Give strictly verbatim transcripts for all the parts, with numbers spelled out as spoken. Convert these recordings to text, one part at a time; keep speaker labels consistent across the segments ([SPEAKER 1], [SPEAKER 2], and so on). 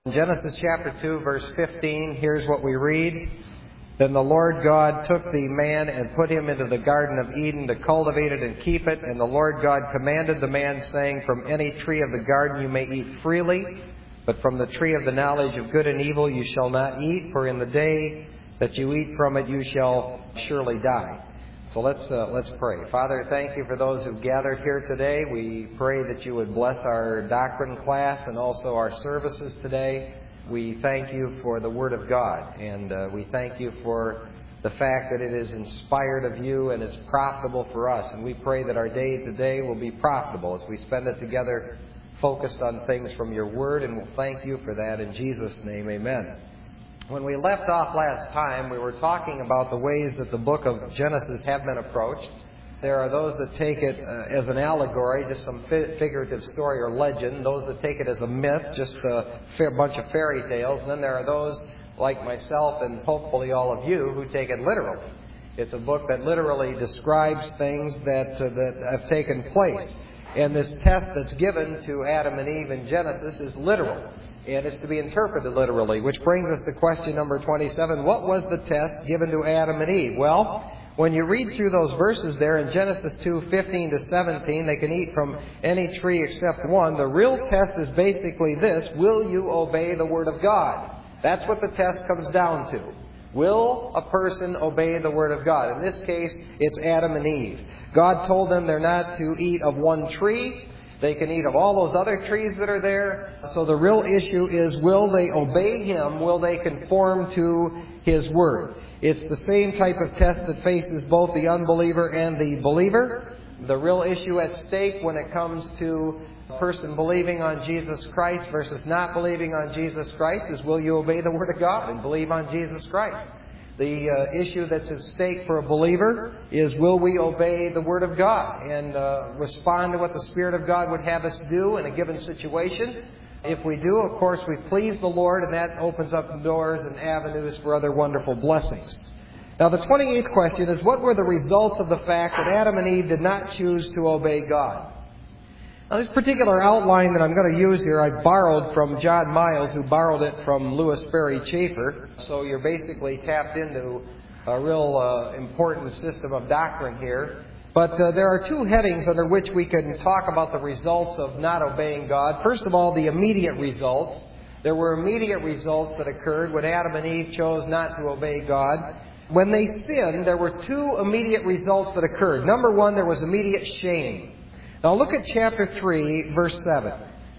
[SPEAKER 1] In Genesis chapter two, verse fifteen, here's what we read. Then the Lord God took the man and put him into the Garden of Eden to cultivate it and keep it. And the Lord God commanded the man, saying, From any tree of the garden you may eat freely, but from the tree of the knowledge of good and evil you shall not eat, for in the day that you eat from it you shall surely die. So let's uh, let's pray. Father, thank you for those who've gathered here today. We pray that you would bless our doctrine class and also our services today. We thank you for the Word of God, and uh, we thank you for the fact that it is inspired of you and is profitable for us. And we pray that our day today will be profitable as we spend it together focused on things from your Word, and we'll thank you for that in Jesus' name, amen. When we left off last time, we were talking about the ways that the book of Genesis have been approached. There are those that take it uh, as an allegory, just some fi- figurative story or legend. Those that take it as a myth, just a fair bunch of fairy tales. And then there are those, like myself and hopefully all of you, who take it literally. It's a book that literally describes things that uh, that have taken place. And this test that's given to Adam and Eve in Genesis is literal. And it's to be interpreted literally, which brings us to question number twenty-seven. What was the test given to Adam and Eve? Well, when you read through those verses there in Genesis two, fifteen to seventeen, they can eat from any tree except one. The real test is basically this: will you obey the Word of God? That's what the test comes down to. Will a person obey the Word of God? In this case, it's Adam and Eve. God told them they're not to eat of one tree. They can eat of all those other trees that are there. So the real issue is, will they obey Him? Will they conform to His Word? It's the same type of test that faces both the unbeliever and the believer. The real issue at stake when it comes to a person believing on Jesus Christ versus not believing on Jesus Christ is, will you obey the Word of God and believe on Jesus Christ? The uh, issue that's at stake for a believer is, will we obey the Word of God and uh, respond to what the Spirit of God would have us do in a given situation? If we do, of course, we please the Lord, and that opens up doors and avenues for other wonderful blessings. Now, the twenty-eighth question is, what were the results of the fact that Adam and Eve did not choose to obey God? Now, this particular outline that I'm going to use here, I borrowed from John Miles, who borrowed it from Louis Ferry Chafer. So you're basically tapped into a real uh, important system of doctrine here. But uh, there are two headings under which we can talk about the results of not obeying God. First of all, the immediate results. There were immediate results that occurred when Adam and Eve chose not to obey God. When they sinned, there were two immediate results that occurred. Number one, there was immediate shame. Now look at chapter three, verse seven.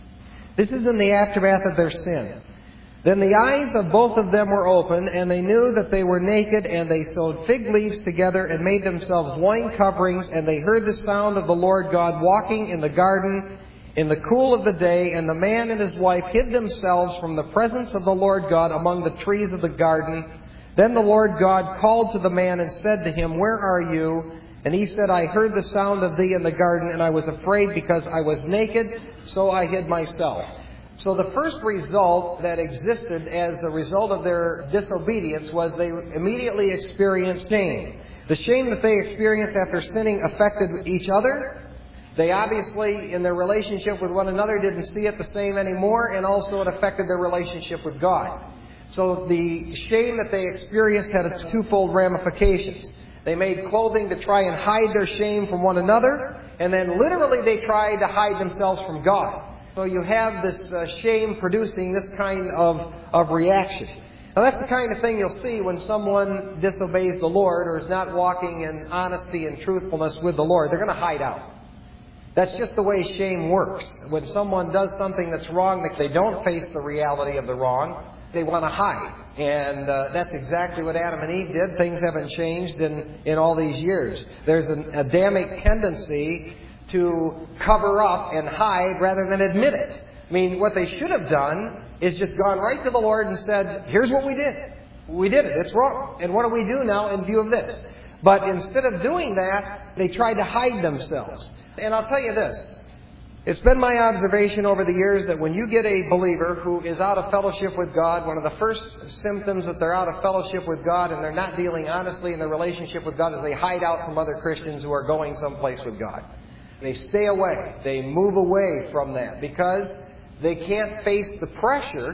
[SPEAKER 1] This is in the aftermath of their sin. Then the eyes of both of them were opened, and they knew that they were naked, and they sewed fig leaves together and made themselves loin coverings, and they heard the sound of the Lord God walking in the garden in the cool of the day, and the man and his wife hid themselves from the presence of the Lord God among the trees of the garden. Then the Lord God called to the man and said to him, Where are you? And he said, I heard the sound of thee in the garden, and I was afraid because I was naked, so I hid myself. So the first result that existed as a result of their disobedience was they immediately experienced shame. The shame that they experienced after sinning affected each other. They obviously, in their relationship with one another, didn't see it the same anymore, and also it affected their relationship with God. So the shame that they experienced had its twofold ramifications. They made clothing to try and hide their shame from one another, and then literally they tried to hide themselves from God. So you have this uh, shame producing this kind of, of reaction. Now that's the kind of thing you'll see when someone disobeys the Lord or is not walking in honesty and truthfulness with the Lord. They're going to hide out. That's just the way shame works. When someone does something that's wrong, that they don't face the reality of the wrong, they want to hide. And uh, that's exactly what Adam and Eve did. Things haven't changed in, in all these years. There's an Adamic tendency to cover up and hide rather than admit it. I mean, what they should have done is just gone right to the Lord and said, here's what we did. We did it. It's wrong. And what do we do now in view of this? But instead of doing that, they tried to hide themselves. And I'll tell you this. It's been my observation over the years that when you get a believer who is out of fellowship with God, one of the first symptoms that they're out of fellowship with God and they're not dealing honestly in their relationship with God is they hide out from other Christians who are going someplace with God. They stay away. They move away from that because they can't face the pressure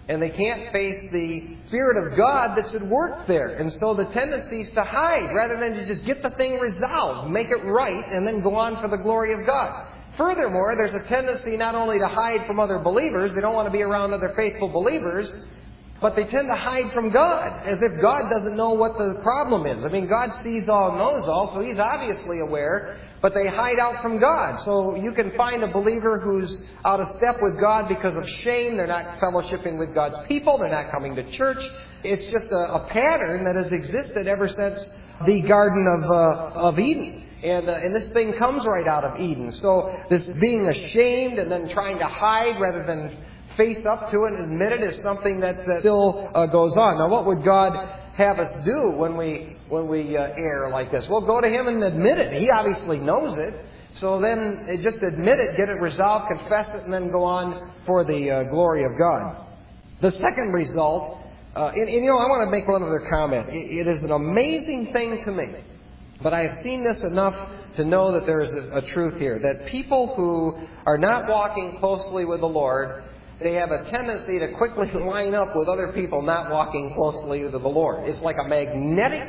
[SPEAKER 1] And they can't face the Spirit of God that's at work there. And so the tendency is to hide rather than to just get the thing resolved, make it right, and then go on for the glory of God. Furthermore, there's a tendency not only to hide from other believers, they don't want to be around other faithful believers, but they tend to hide from God, as if God doesn't know what the problem is. I mean, God sees all, knows all, so He's obviously aware, but they hide out from God. So you can find a believer who's out of step with God because of shame. They're not fellowshipping with God's people. They're not coming to church. It's just a, a pattern that has existed ever since the Garden of, uh, of Eden. And, uh, and this thing comes right out of Eden. So this being ashamed and then trying to hide rather than face up to it and admit it is something that, that still uh, goes on. Now, what would God have us do when we when we uh, err like this? Well, go to Him and admit it. He obviously knows it. So then uh, just admit it, get it resolved, confess it, and then go on for the uh, glory of God. The second result, uh, and, and you know, I want to make one other comment. It, it is an amazing thing to me, but I have seen this enough to know that there is a, a truth here, that people who are not walking closely with the Lord, they have a tendency to quickly line up with other people not walking closely with the Lord. It's like a magnetic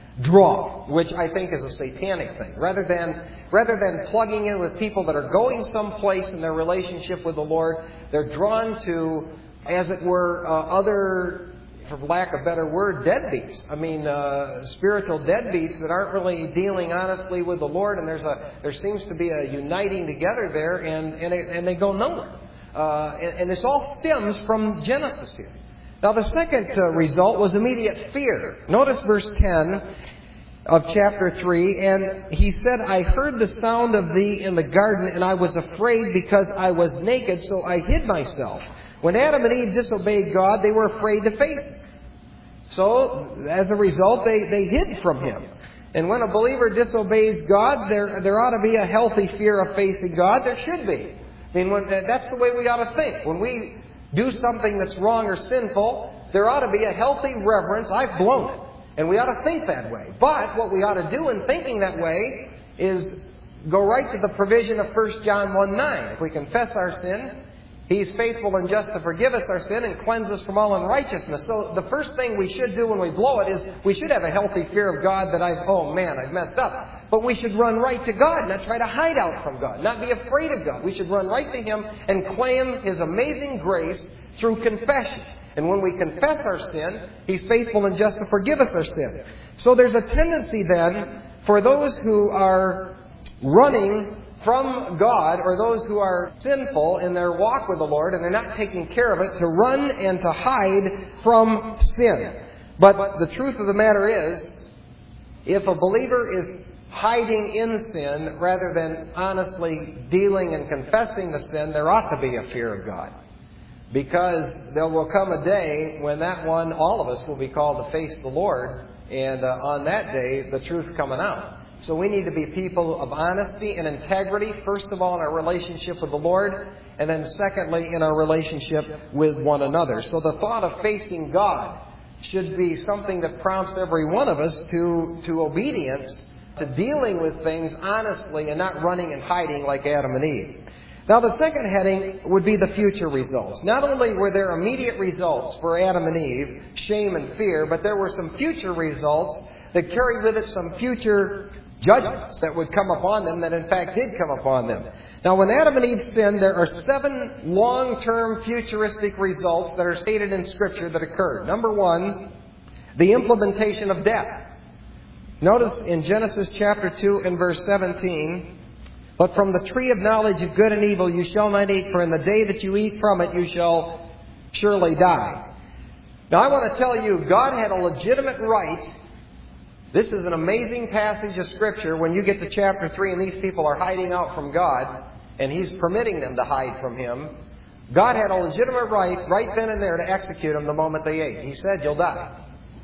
[SPEAKER 1] draw, which I think is a satanic thing. Rather than rather than plugging in with people that are going someplace in their relationship with the Lord, they're drawn to, as it were, uh, other, for lack of a better word, deadbeats. I mean, uh, spiritual deadbeats that aren't really dealing honestly with the Lord, and there's a there seems to be a uniting together there, and and, it, and they go nowhere. Uh, and, and this all stems from Genesis here. Now, the second uh, result was immediate fear. Notice verse ten of chapter three. And he said, I heard the sound of thee in the garden, and I was afraid because I was naked, so I hid myself. When Adam and Eve disobeyed God, they were afraid to face it. So, as a result, they, they hid from Him. And when a believer disobeys God, there, there ought to be a healthy fear of facing God. There should be. I mean, when, that's the way we ought to think. When we do something that's wrong or sinful, there ought to be a healthy reverence. I've blown it. And we ought to think that way. But what we ought to do in thinking that way is go right to the provision of First John one nine. If we confess our sin, He's faithful and just to forgive us our sin and cleanse us from all unrighteousness. So the first thing we should do when we blow it is we should have a healthy fear of God that I've, oh man, I've messed up. But we should run right to God, not try to hide out from God, not be afraid of God. We should run right to Him and claim His amazing grace through confession. And when we confess our sin, He's faithful and just to forgive us our sin. So there's a tendency then for those who are running from God, or those who are sinful in their walk with the Lord and they're not taking care of it, to run and to hide from sin. But the truth of the matter is, if a believer is hiding in sin rather than honestly dealing and confessing the sin, there ought to be a fear of God. Because there will come a day when that one, all of us, will be called to face the Lord, and uh, on that day, the truth's coming out. So we need to be people of honesty and integrity, first of all in our relationship with the Lord, and then secondly in our relationship with one another. So the thought of facing God should be something that prompts every one of us to, to obedience, to dealing with things honestly and not running and hiding like Adam and Eve. Now the second heading would be the future results. Not only were there immediate results for Adam and Eve, shame and fear, but there were some future results that carried with it some future judgments that would come upon them, that in fact did come upon them. Now when Adam and Eve sinned, there are seven long-term futuristic results that are stated in Scripture that occurred. Number one, the implementation of death. Notice in Genesis chapter two and verse seventeen, but from the tree of knowledge of good and evil you shall not eat, for in the day that you eat from it you shall surely die. Now I want to tell you, God had a legitimate right. This is an amazing passage of Scripture when you get to chapter three and these people are hiding out from God and He's permitting them to hide from Him. God had a legitimate right right then and there to execute them the moment they ate. He said, you'll die.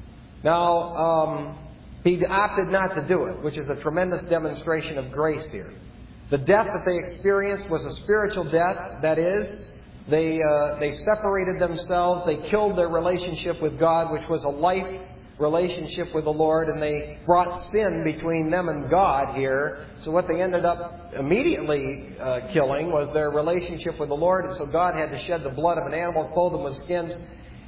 [SPEAKER 1] Now, um, He opted not to do it, which is a tremendous demonstration of grace here. The death that they experienced was a spiritual death. That is, they, uh, they separated themselves. They killed their relationship with God, which was a life relationship with the Lord, and they brought sin between them and God here. So what they ended up immediately uh, killing was their relationship with the Lord, and so God had to shed the blood of an animal, clothe them with skins,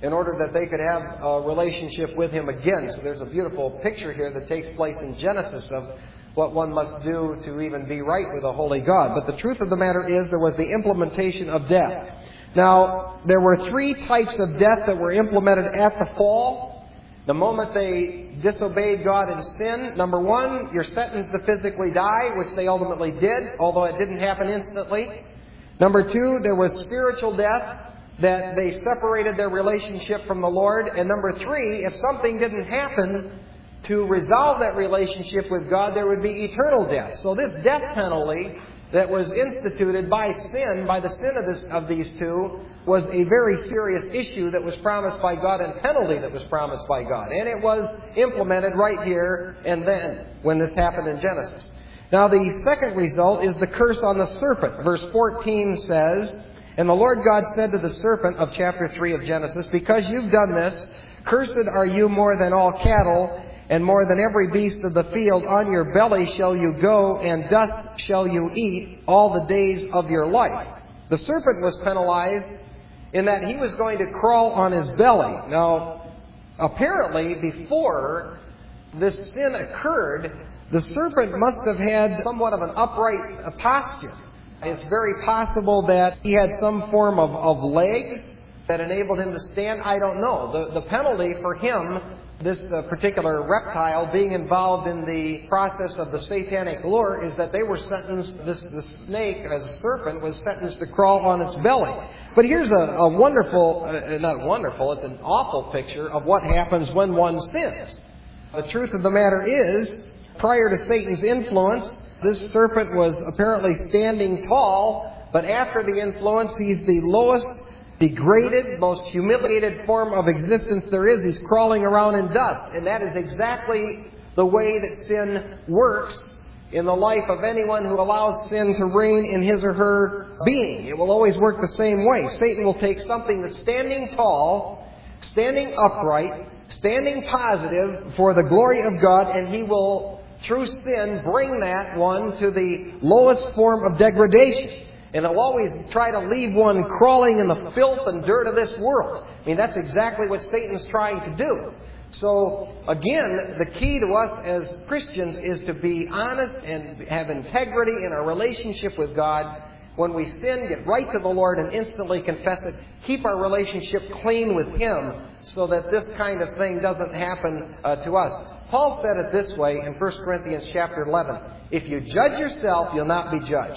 [SPEAKER 1] in order that they could have a relationship with Him again. So there's a beautiful picture here that takes place in Genesis of what one must do to even be right with a holy God. But the truth of the matter is there was the implementation of death. Now, there were three types of death that were implemented at the fall. The moment they disobeyed God in sin, number one, you're sentenced to physically die, which they ultimately did, although it didn't happen instantly. Number two, there was spiritual death, that they separated their relationship from the Lord. And number three, if something didn't happen to resolve that relationship with God, there would be eternal death. So this death penalty that was instituted by sin, by the sin of, this, of these two, was a very serious issue that was promised by God and penalty that was promised by God. And it was implemented right here and then when this happened in Genesis. Now the second result is the curse on the serpent. Verse fourteen says, "And the Lord God said to the serpent," of chapter three of Genesis, "Because you've done this, cursed are you more than all cattle, and more than every beast of the field. On your belly shall you go, and dust shall you eat all the days of your life." The serpent was penalized in that he was going to crawl on his belly. Now, apparently, before this sin occurred, the serpent must have had somewhat of an upright posture. It's very possible that he had some form of, of legs that enabled him to stand. I don't know. The, the penalty for him, this uh, particular reptile being involved in the process of the satanic lure, is that they were sentenced, this, this snake, as a serpent, was sentenced to crawl on its belly. But here's a, a wonderful, uh, not wonderful, it's an awful picture of what happens when one sins. The truth of the matter is, prior to Satan's influence, this serpent was apparently standing tall, but after the influence, he's the lowest, degraded, most humiliated form of existence there is. He's crawling around in dust. And that is exactly the way that sin works in the life of anyone who allows sin to reign in his or her being. It will always work the same way. Satan will take something that's standing tall, standing upright, standing positive for the glory of God, and he will, through sin, bring that one to the lowest form of degradation. And he'll always try to leave one crawling in the filth and dirt of this world. I mean, that's exactly what Satan's trying to do. So, again, the key to us as Christians is to be honest and have integrity in our relationship with God. When we sin, get right to the Lord and instantly confess it. Keep our relationship clean with Him so that this kind of thing doesn't happen uh, to us. Paul said it this way in First Corinthians chapter eleven. "If you judge yourself, you'll not be judged."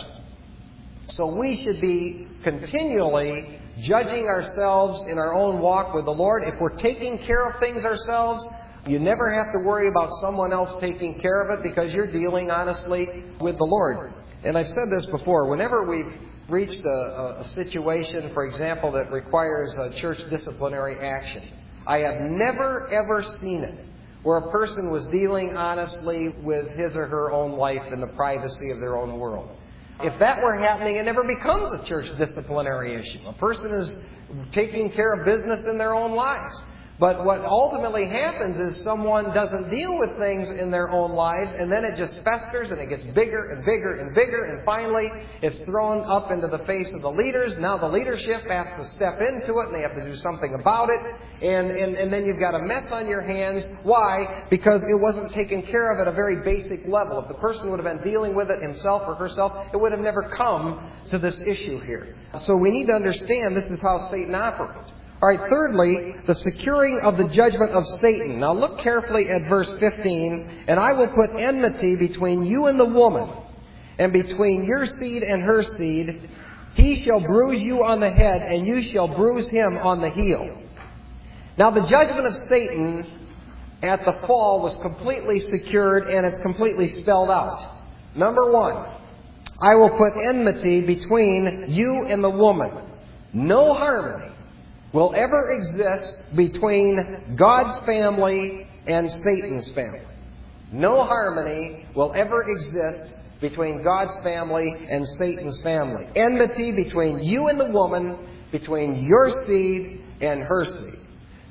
[SPEAKER 1] So we should be continually judging ourselves in our own walk with the Lord. If we're taking care of things ourselves, you never have to worry about someone else taking care of it because you're dealing honestly with the Lord. And I've said this before. Whenever we've reached a, a situation, for example, that requires a church disciplinary action, I have never, ever seen it where a person was dealing honestly with his or her own life in the privacy of their own world. If that were happening, it never becomes a church disciplinary issue. A person is taking care of business in their own lives. But what ultimately happens is someone doesn't deal with things in their own lives, and then it just festers and it gets bigger and bigger and bigger, and finally it's thrown up into the face of the leaders. Now the leadership has to step into it and they have to do something about it, and, and, and then you've got a mess on your hands. Why? Because it wasn't taken care of at a very basic level. If the person would have been dealing with it himself or herself, it would have never come to this issue here. So we need to understand this is how Satan operates. All right, thirdly, the securing of the judgment of Satan. Now look carefully at verse fifteen. "And I will put enmity between you and the woman, and between your seed and her seed. He shall bruise you on the head, and you shall bruise him on the heel." Now the judgment of Satan at the fall was completely secured, and it's completely spelled out. Number one, "I will put enmity between you and the woman." No harmony will ever exist between God's family and Satan's family. No harmony will ever exist between God's family and Satan's family. Enmity between you and the woman, between your seed and her seed.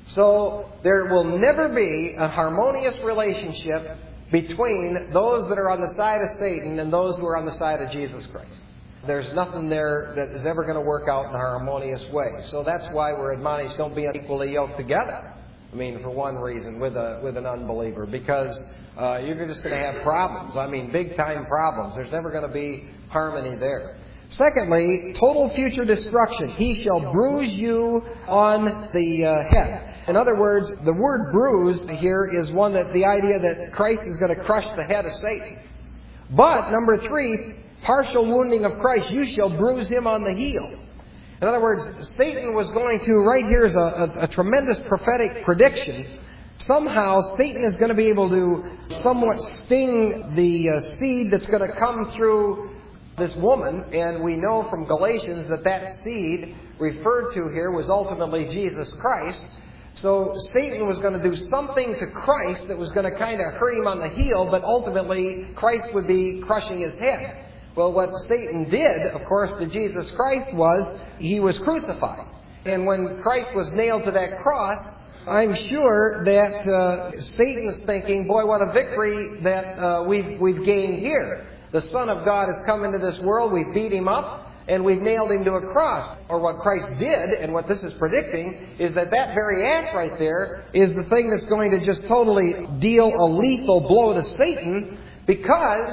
[SPEAKER 1] So there will never be a harmonious relationship between those that are on the side of Satan and those who are on the side of Jesus Christ. there's nothing there that is ever going to work out in a harmonious way. So that's why we're admonished, don't be unequally yoked together. I mean, for one reason, with a with an unbeliever, because uh, you're just going to have problems. I mean, big-time problems. There's never going to be harmony there. Secondly, total future destruction. He shall bruise you on the uh, head. In other words, the word bruise here is one that the idea that Christ is going to crush the head of Satan. But, number three, partial wounding of Christ. You shall bruise him on the heel. In other words, Satan was going to, right here is a, a, a tremendous prophetic prediction. Somehow, Satan is going to be able to somewhat sting the uh, seed that's going to come through this woman. And we know from Galatians that that seed referred to here was ultimately Jesus Christ. So Satan was going to do something to Christ that was going to kind of hurt him on the heel, but ultimately Christ would be crushing his head. Well, what Satan did, of course, to Jesus Christ was he was crucified. And when Christ was nailed to that cross, I'm sure that uh, Satan's thinking, boy, what a victory that uh, we've, we've gained here. The Son of God has come into this world, we've beat him up, and we've nailed him to a cross. Or what Christ did, and what this is predicting, is that that very act right there is the thing that's going to just totally deal a lethal blow to Satan, because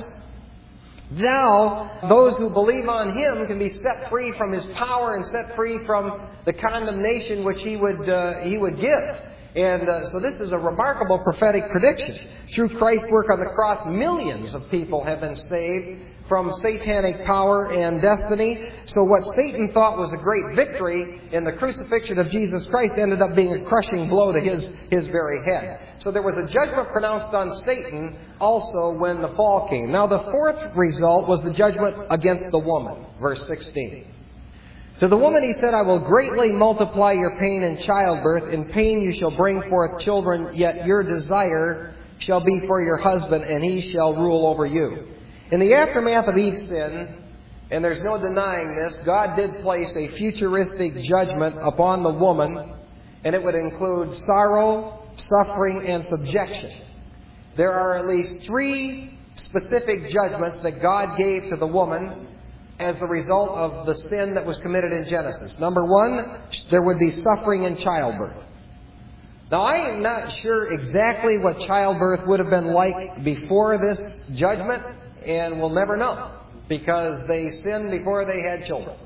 [SPEAKER 1] now, those who believe on him can be set free from his power and set free from the condemnation which he would uh, he would give. And uh, so this is a remarkable prophetic prediction. Through Christ's work on the cross, millions of people have been saved from satanic power and destiny. So what Satan thought was a great victory in the crucifixion of Jesus Christ ended up being a crushing blow to his, his very head. So there was a judgment pronounced on Satan also when the fall came. Now the fourth result was the judgment against the woman. Verse sixteen. To the woman he said, I will greatly multiply your pain in childbirth. In pain you shall bring forth children, yet your desire shall be for your husband, and he shall rule over you. In the aftermath of Eve's sin, and there's no denying this, God did place a futuristic judgment upon the woman, and it would include sorrow, suffering, and subjection. There are at least three specific judgments that God gave to the woman as the result of the sin that was committed in Genesis. Number one, there would be suffering in childbirth. Now, I am not sure exactly what childbirth would have been like before this judgment, and we'll never know, because they sinned before they had children.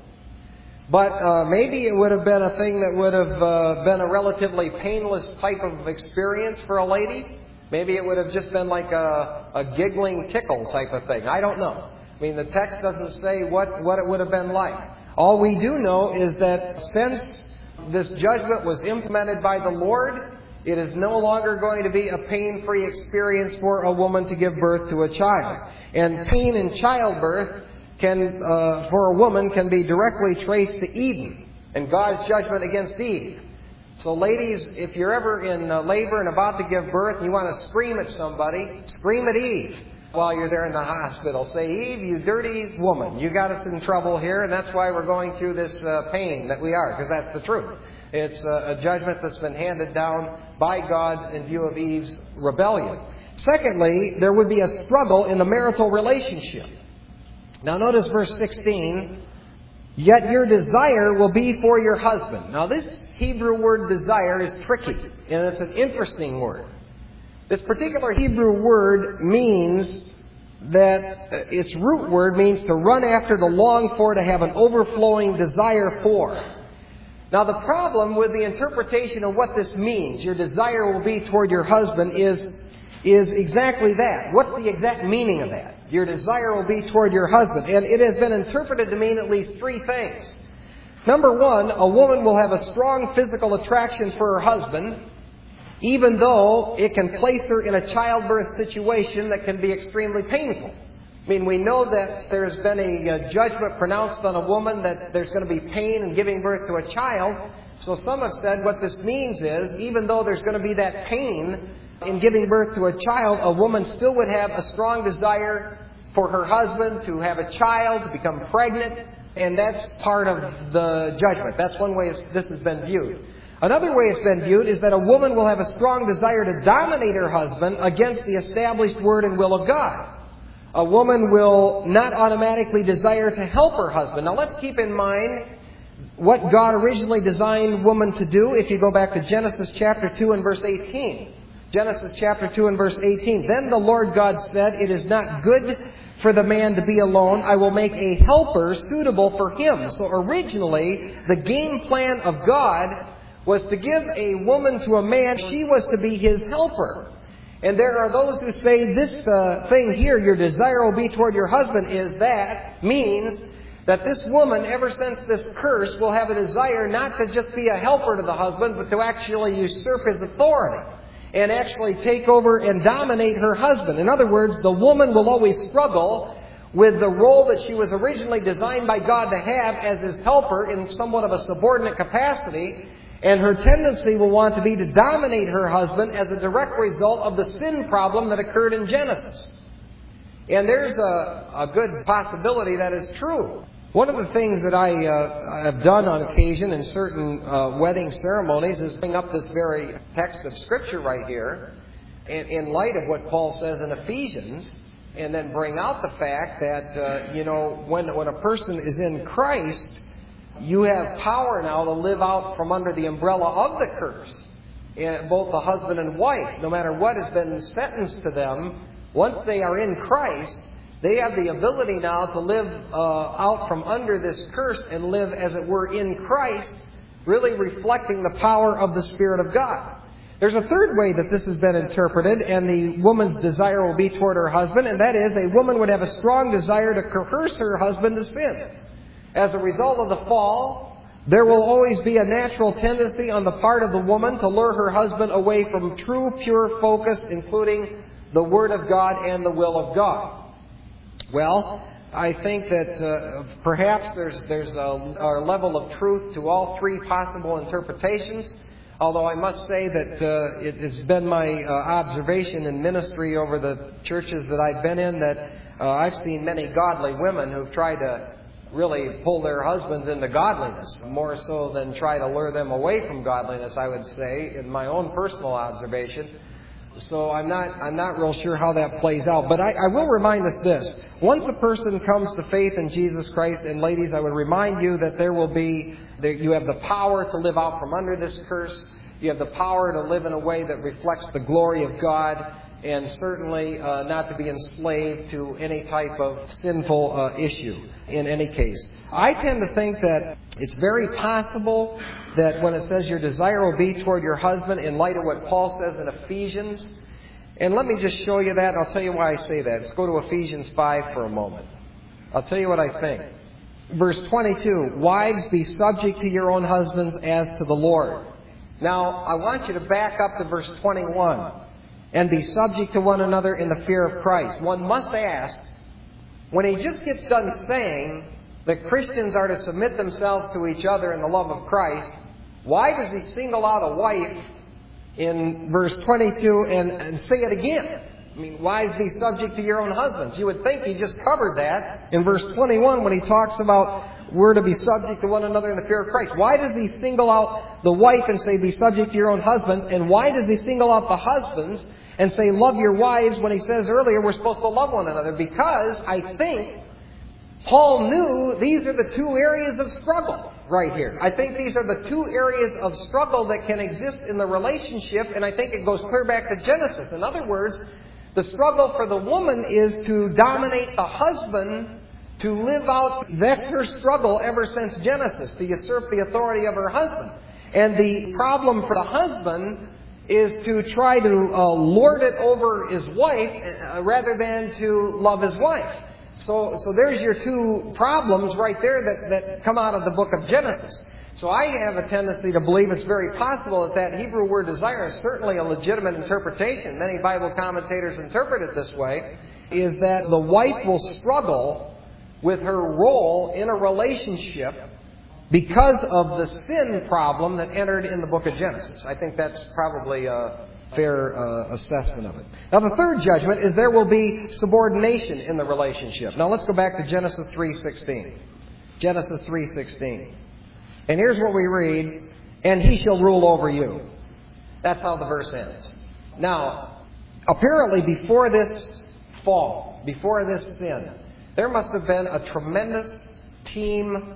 [SPEAKER 1] But uh, maybe it would have been a thing that would have uh, been a relatively painless type of experience for a lady. Maybe it would have just been like a, a giggling tickle type of thing. I don't know. I mean, the text doesn't say what, what it would have been like. All we do know is that since this judgment was implemented by the Lord, it is no longer going to be a pain-free experience for a woman to give birth to a child. And pain in childbirth can, uh, for a woman can be directly traced to Eden and God's judgment against Eve. So ladies, if you're ever in uh, labor and about to give birth and you want to scream at somebody, scream at Eve while you're there in the hospital. Say, Eve, you dirty woman, you got us in trouble here, and that's why we're going through this uh, pain that we are, because that's the truth. It's uh, a judgment that's been handed down by God in view of Eve's rebellion. Secondly, there would be a struggle in the marital relationship. Now notice verse sixteen. Yet your desire will be for your husband. Now this Hebrew word desire is tricky, and it's an interesting word. This particular Hebrew word means that its root word means to run after, to long for, to have an overflowing desire for. Now the problem with the interpretation of what this means, your desire will be toward your husband, is, is exactly that. What's the exact meaning of that? Your desire will be toward your husband. And it has been interpreted to mean at least three things. Number one, a woman will have a strong physical attraction for her husband, even though it can place her in a childbirth situation that can be extremely painful. I mean, we know that there's been a, a judgment pronounced on a woman that there's going to be pain in giving birth to a child. So some have said what this means is, even though there's going to be that pain in giving birth to a child, a woman still would have a strong desire for her husband to have a child, to become pregnant, and that's part of the judgment. That's one way this has been viewed. Another way it's been viewed is that a woman will have a strong desire to dominate her husband against the established word and will of God. a woman will not automatically desire to help her husband. Now let's keep in mind what God originally designed woman to do. If you go back to Genesis chapter two and verse eighteen. Genesis chapter two and verse eighteen. Then the Lord God said, "It is not good for the man to be alone. I will make a helper suitable for him." So originally, the game plan of God was to give a woman to a man. She was to be his helper. And there are those who say this uh, thing here, your desire will be toward your husband, is that, means that this woman, ever since this curse, will have a desire not to just be a helper to the husband, but to actually usurp his authority and actually take over and dominate her husband. In other words, the woman will always struggle with the role that she was originally designed by God to have as his helper in somewhat of a subordinate capacity. And her tendency will want to be to dominate her husband as a direct result of the sin problem that occurred in Genesis. And there's a, a good possibility that is true. One of the things that I uh, have done on occasion in certain uh, wedding ceremonies is bring up this very text of Scripture right here in, in light of what Paul says in Ephesians, and then bring out the fact that, uh, you know, when, when a person is in Christ, you have power now to live out from under the umbrella of the curse. And both the husband and wife, no matter what has been sentenced to them, once they are in Christ, they have the ability now to live uh, out from under this curse and live, as it were, in Christ, really reflecting the power of the Spirit of God. There's a third way that this has been interpreted, and the woman's desire will be toward her husband, and that is, a woman would have a strong desire to coerce her husband to sin. As a result of the fall, there will always be a natural tendency on the part of the woman to lure her husband away from true, pure focus, including the Word of God and the will of God. Well, I think that uh, perhaps there's there's a, a level of truth to all three possible interpretations, although I must say that uh, it has been my uh, observation in ministry over the churches that I've been in that uh, I've seen many godly women who've tried to really pull their husbands into godliness, more so than try to lure them away from godliness, I would say, in my own personal observation. So I'm not I'm not real sure how that plays out. But I, I will remind us this. Once a person comes to faith in Jesus Christ, and ladies, I would remind you that there will be, that you have the power to live out from under this curse. You have the power to live in a way that reflects the glory of God, and certainly uh, not to be enslaved to any type of sinful uh, issue in any case. I tend to think that it's very possible that when it says your desire will be toward your husband, in light of what Paul says in Ephesians, and let me just show you that, and I'll tell you why I say that. Let's go to Ephesians five for a moment. I'll tell you what I think. Verse twenty-two, wives, be subject to your own husbands as to the Lord. Now, I want you to back up to verse twenty-one. And be subject to one another in the fear of Christ. One must ask, when he just gets done saying that Christians are to submit themselves to each other in the love of Christ, why does he single out a wife in verse twenty-two and, and say it again? I mean, wives, be subject to your own husbands. You would think he just covered that in verse twenty-one when he talks about we're to be subject to one another in the fear of Christ. Why does he single out the wife and say, be subject to your own husbands? And why does he single out the husbands and say, love your wives, when he says earlier we're supposed to love one another? Because I think Paul knew these are the two areas of struggle right here. I think these are the two areas of struggle that can exist in the relationship, and I think it goes clear back to Genesis. In other words, the struggle for the woman is to dominate the husband, to live out, that's her struggle ever since Genesis, to usurp the authority of her husband. And the problem for the husband is to try to uh, lord it over his wife uh, rather than to love his wife. So so there's your two problems right there that, that come out of the book of Genesis. So I have a tendency to believe it's very possible that that Hebrew word desire is certainly a legitimate interpretation. Many Bible commentators interpret it this way, is that the wife will struggle with her role in a relationship because of the sin problem that entered in the book of Genesis. I think that's probably a fair uh, assessment of it. Now, the third judgment is there will be subordination in the relationship. Now, let's go back to Genesis three sixteen. Genesis three sixteen. And here's what we read, and he shall rule over you. That's how the verse ends. Now, apparently before this fall, before this sin, there must have been a tremendous team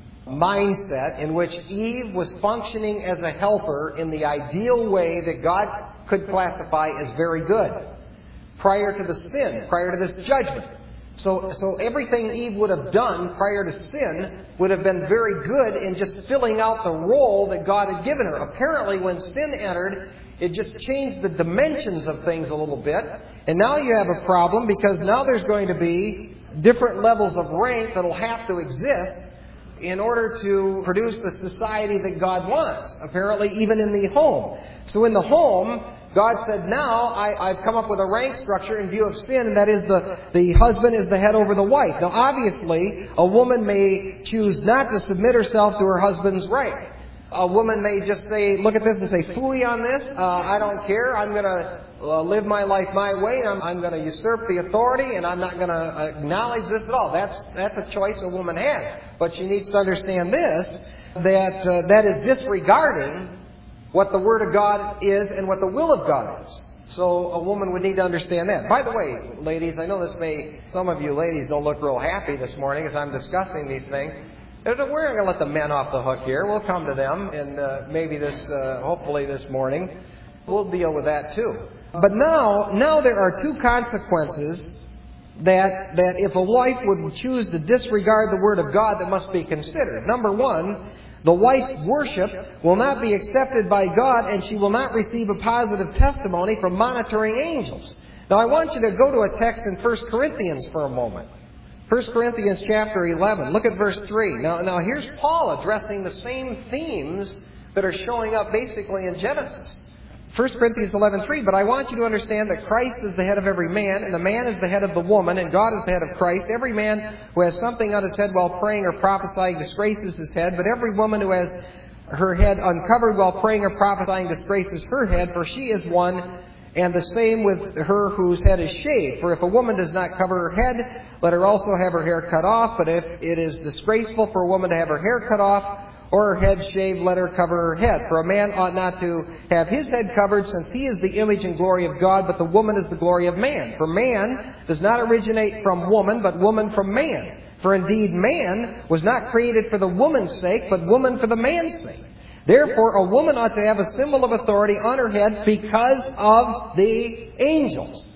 [SPEAKER 1] mindset in which Eve was functioning as a helper in the ideal way that God could classify as very good prior to the sin, prior to this judgment. So, so everything Eve would have done prior to sin would have been very good in just filling out the role that God had given her. Apparently, when sin entered, it just changed the dimensions of things a little bit. And now you have a problem because now there's going to be different levels of rank that will have to exist in order to produce the society that God wants. Apparently, even in the home. So in the home, God said, now I, I've come up with a rank structure in view of sin, and that is the, the husband is the head over the wife. Now, obviously, a woman may choose not to submit herself to her husband's rank. A woman may just say, look at this and say, phooey on this. Uh, I don't care. I'm going to uh, live my life my way. I'm, I'm going to usurp the authority, and I'm not going to acknowledge this at all. That's, that's a choice a woman has. But she needs to understand this, that uh, that is disregarding what the Word of God is and what the will of God is. So a woman would need to understand that. By the way, ladies, I know this may, some of you ladies don't look real happy this morning as I'm discussing these things. We're not going to let the men off the hook here. We'll come to them, and uh, maybe this, uh, hopefully this morning, we'll deal with that too. But now, now there are two consequences that that if a wife would choose to disregard the Word of God that must be considered. Number one, the wife's worship will not be accepted by God, and she will not receive a positive testimony from monitoring angels. Now I want you to go to a text in First Corinthians for a moment. First Corinthians chapter eleven. Look at verse three. Now, now here's Paul addressing the same themes that are showing up basically in Genesis. First Corinthians eleven three. But I want you to understand that Christ is the head of every man, and the man is the head of the woman, and God is the head of Christ. Every man who has something on his head while praying or prophesying disgraces his head, but every woman who has her head uncovered while praying or prophesying disgraces her head, for she is one, and the same with her whose head is shaved. For if a woman does not cover her head, let her also have her hair cut off. But if it is disgraceful for a woman to have her hair cut off, or her head shaved, let her cover her head. For a man ought not to have his head covered, since he is the image and glory of God, but the woman is the glory of man. For man does not originate from woman, but woman from man. For indeed man was not created for the woman's sake, but woman for the man's sake. Therefore a woman ought to have a symbol of authority on her head because of the angels.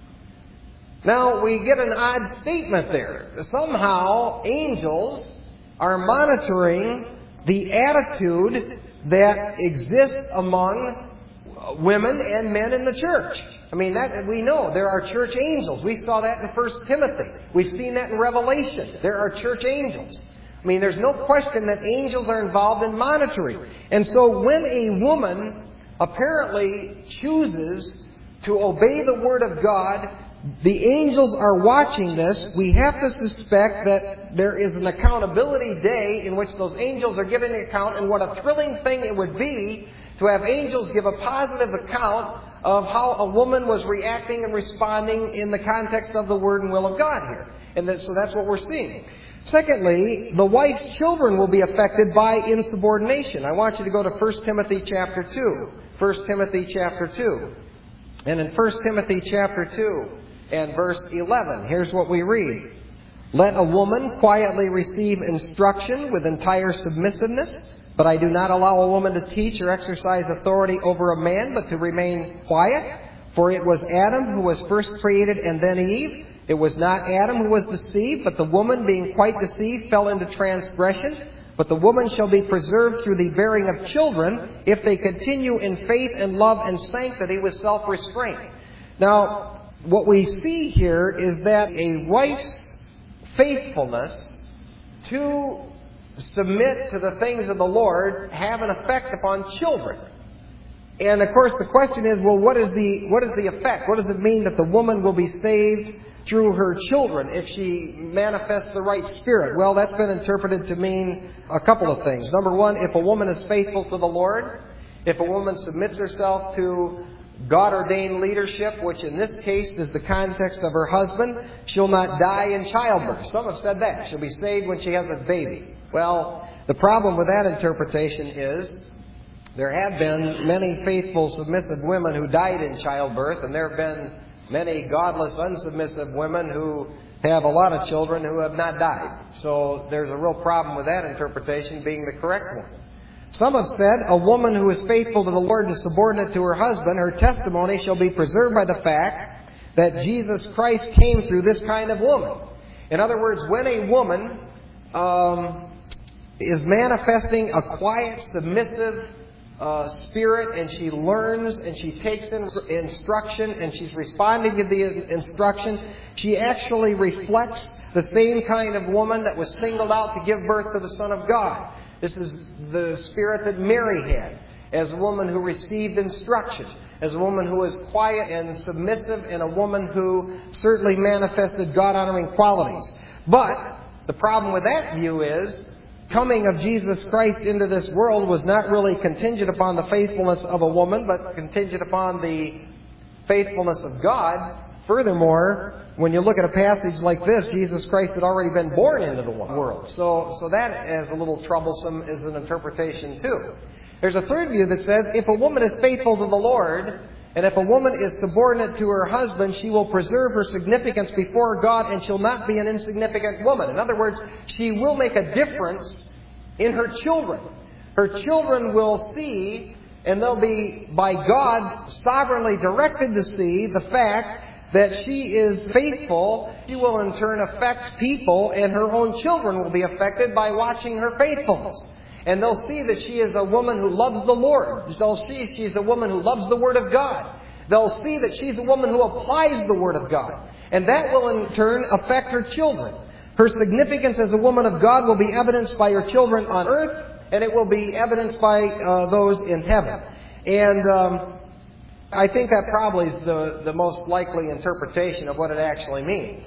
[SPEAKER 1] Now we get an odd statement there. Somehow angels are monitoring the attitude that exists among women and men in the church. I mean, that we know there are church angels. We saw that in First Timothy. We've seen that in Revelation. There are church angels. I mean, there's no question that angels are involved in monitoring. And so when a woman apparently chooses to obey the Word of God, the angels are watching this. We have to suspect that there is an accountability day in which those angels are giving an account, and what a thrilling thing it would be to have angels give a positive account of how a woman was reacting and responding in the context of the Word and will of God here. And that, so that's what we're seeing. Secondly, the wife's children will be affected by insubordination. I want you to go to First Timothy chapter two. First Timothy chapter two. And in First Timothy chapter two and verse eleven, here's what we read. Let a woman quietly receive instruction with entire submissiveness, but I do not allow a woman to teach or exercise authority over a man, but to remain quiet. For it was Adam who was first created, and then Eve. It was not Adam who was deceived, but the woman, being quite deceived, fell into transgression. But the woman shall be preserved through the bearing of children, if they continue in faith and love and sanctity with self-restraint. Now, what we see here is that a wife's faithfulness to submit to the things of the Lord have an effect upon children. And of course the question is, well, what is the what is the effect? What does it mean that the woman will be saved through her children if she manifests the right spirit? Well, that's been interpreted to mean a couple of things. Number one, if a woman is faithful to the Lord, if a woman submits herself to God-ordained leadership, which in this case is the context of her husband, she'll not die in childbirth. Some have said that. She'll be saved when she has a baby. Well, the problem with that interpretation is there have been many faithful, submissive women who died in childbirth, and there have been many godless, unsubmissive women who have a lot of children who have not died. So there's a real problem with that interpretation being the correct one. Some have said a woman who is faithful to the Lord and subordinate to her husband, her testimony shall be preserved by the fact that Jesus Christ came through this kind of woman. In other words, when a woman um, is manifesting a quiet, submissive uh, spirit, and she learns and she takes in instruction and she's responding to the instruction, she actually reflects the same kind of woman that was singled out to give birth to the Son of God. This is the spirit that Mary had, as a woman who received instruction, as a woman who was quiet and submissive, and a woman who certainly manifested God-honoring qualities. But the problem with that view is, coming of Jesus Christ into this world was not really contingent upon the faithfulness of a woman, but contingent upon the faithfulness of God. Furthermore, when you look at a passage like this, Jesus Christ had already been born into the world. So, so that is a little troublesome as an interpretation too. There's a third view that says, if a woman is faithful to the Lord, and if a woman is subordinate to her husband, she will preserve her significance before God, and she'll not be an insignificant woman. In other words, she will make a difference in her children. Her children will see, and they'll be, by God, sovereignly directed to see the fact that she is faithful. She will in turn affect people, and her own children will be affected by watching her faithfulness. And they'll see that she is a woman who loves the Lord. They'll see she's a woman who loves the Word of God. They'll see that she's a woman who applies the Word of God. And that will in turn affect her children. Her significance as a woman of God will be evidenced by her children on earth, and it will be evidenced by uh, those in heaven. And um, I think that probably is the, the most likely interpretation of what it actually means.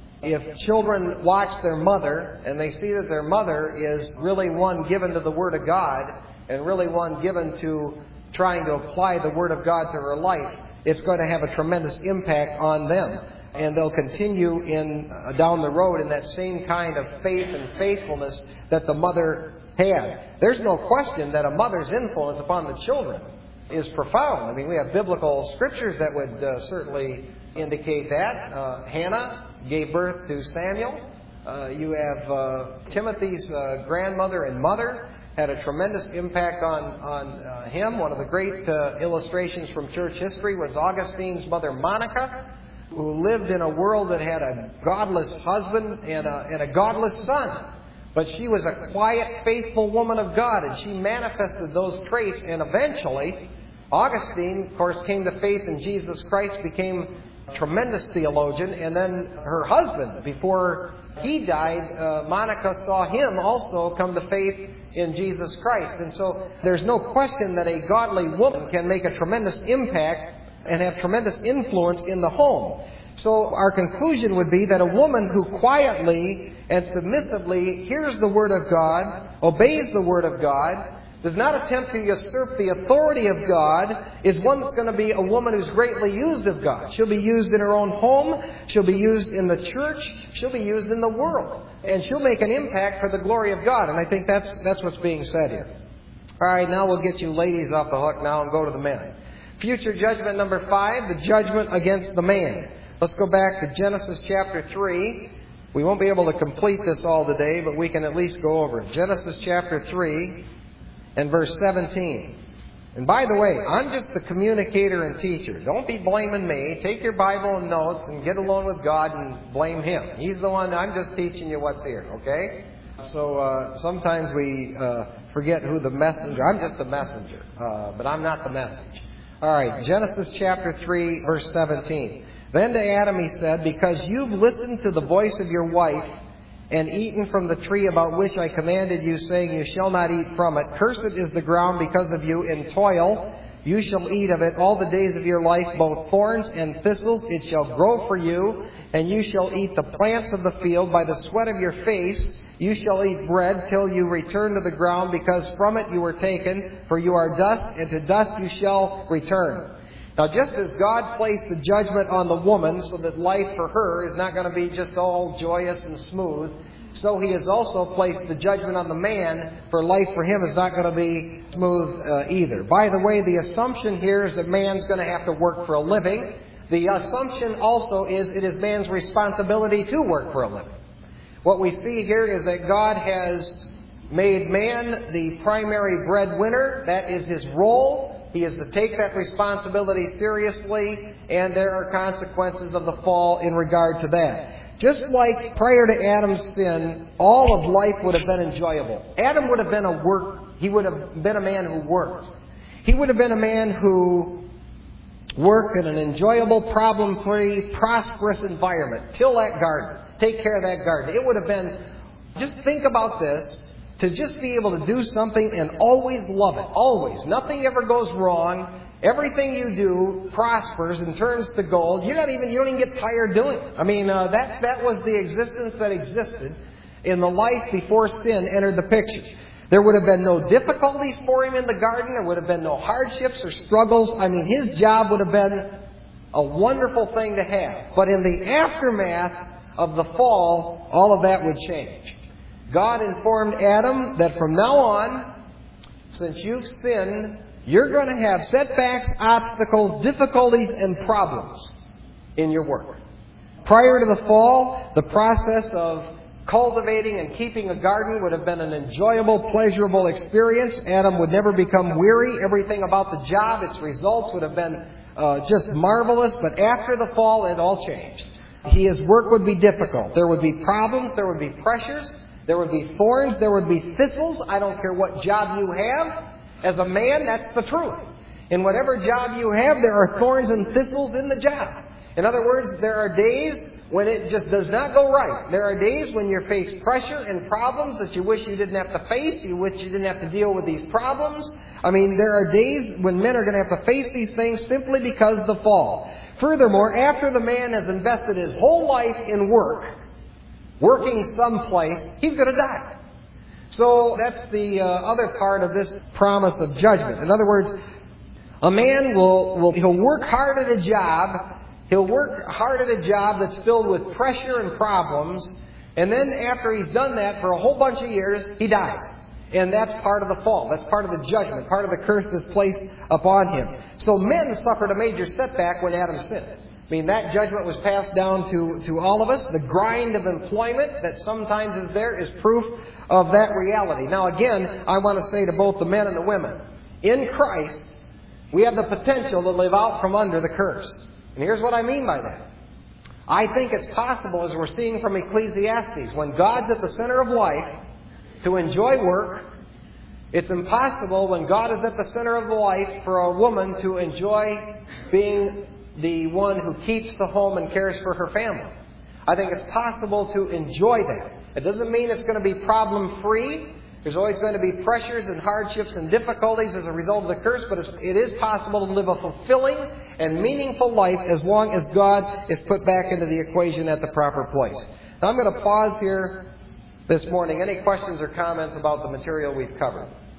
[SPEAKER 1] If children watch their mother and they see that their mother is really one given to the Word of God and really one given to trying to apply the Word of God to her life, it's going to have a tremendous impact on them. And they'll continue in uh, down the road in that same kind of faith and faithfulness that the mother had. There's no question that a mother's influence upon the children is profound. I mean, we have biblical scriptures that would uh, certainly indicate that. Uh, Hannah gave birth to Samuel. Uh, you have uh, Timothy's uh, grandmother and mother had a tremendous impact on, on uh, him. One of the great uh, illustrations from church history was Augustine's mother Monica, who lived in a world that had a godless husband and a, and a godless son. But she was a quiet, faithful woman of God, and she manifested those traits, and eventually Augustine, of course, came to faith in Jesus Christ, became a tremendous theologian, and then her husband, before he died, uh, Monica saw him also come to faith in Jesus Christ. And so there's no question that a godly woman can make a tremendous impact and have tremendous influence in the home. So our conclusion would be that a woman who quietly and submissively hears the Word of God, obeys the Word of God, does not attempt to usurp the authority of God, is one that's going to be a woman who's greatly used of God. She'll be used in her own home. She'll be used in the church. She'll be used in the world. And she'll make an impact for the glory of God. And I think that's that's what's being said here. All right, now we'll get you ladies off the hook now and go to the men. Future judgment number five, the judgment against the man. Let's go back to Genesis chapter three. We won't be able to complete this all today, but we can at least go over it. Genesis chapter three and verse seventeen. And by the way, I'm just the communicator and teacher. Don't be blaming me. Take your Bible and notes and get alone with God and blame Him. He's the one. I'm just teaching you what's here, okay? So uh, sometimes we uh, forget who the messenger. I'm just the messenger, uh, but I'm not the message. All right, Genesis chapter three, verse seventeen. Then to Adam he said, because you've listened to the voice of your wife and eaten from the tree about which I commanded you, saying, you shall not eat from it. Cursed is the ground because of you. In toil you shall eat of it all the days of your life. Both thorns and thistles it shall grow for you, and you shall eat the plants of the field. By the sweat of your face you shall eat bread till you return to the ground, because from it you were taken. For you are dust, and to dust you shall return. Now, just as God placed the judgment on the woman so that life for her is not going to be just all joyous and smooth, so He has also placed the judgment on the man for life for him is not going to be smooth uh, either. By the way, the assumption here is that man's going to have to work for a living. the assumption also is it is man's responsibility to work for a living. What we see here is that God has made man the primary breadwinner. That is his role. He is to take that responsibility seriously, and there are consequences of the fall in regard to that. Just like prior to Adam's sin, all of life would have been enjoyable. Adam would have been a work, he would have been a man who worked. He would have been a man who worked in an enjoyable, problem-free, prosperous environment. Till that garden. Take care of that garden. It would have been, just think about this, to just be able to do something and always love it. Always. Nothing ever goes wrong. Everything you do prospers and turns to gold. You're not even, you don't even get tired doing it. I mean, uh, that, that was the existence that existed in the life before sin entered the picture. There would have been no difficulties for him in the garden. There would have been no hardships or struggles. I mean, his job would have been a wonderful thing to have. But in the aftermath of the fall, all of that would change. God informed Adam that from now on, since you've sinned, you're going to have setbacks, obstacles, difficulties, and problems in your work. Prior to the fall, the process of cultivating and keeping a garden would have been an enjoyable, pleasurable experience. Adam would never become weary. Everything about the job, its results would have been uh, just marvelous. But after the fall, it all changed. His work would be difficult. There would be problems. There would be pressures. There would be thorns. There would be thistles. I don't care what job you have. As a man, that's the truth. In whatever job you have, there are thorns and thistles in the job. In other words, there are days when it just does not go right. There are days when you face pressure and problems that you wish you didn't have to face. You wish you didn't have to deal with these problems. I mean, there are days when men are going to have to face these things simply because of the fall. Furthermore, after the man has invested his whole life in work, working someplace, he's going to die. So that's the uh, other part of this promise of judgment. In other words, a man will, will he'll work hard at a job. He'll work hard at a job that's filled with pressure and problems. And then after he's done that for a whole bunch of years, he dies. And that's part of the fall. That's part of the judgment. Part of the curse that's placed upon him. So men suffered a major setback when Adam sinned. I mean, that judgment was passed down to, to all of us. The grind of employment that sometimes is there is proof of that reality. Now again, I want to say to both the men and the women, in Christ, we have the potential to live out from under the curse. And here's what I mean by that. I think it's possible, as we're seeing from Ecclesiastes, when God's at the center of life, to enjoy work. It's impossible when God is at the center of life for a woman to enjoy being the one who keeps the home and cares for her family. I think it's possible to enjoy that. It doesn't mean it's going to be problem-free. There's always going to be pressures and hardships and difficulties as a result of the curse, but it is possible to live a fulfilling and meaningful life as long as God is put back into the equation at the proper place. Now I'm going to pause here this morning. Any questions or comments about the material we've covered?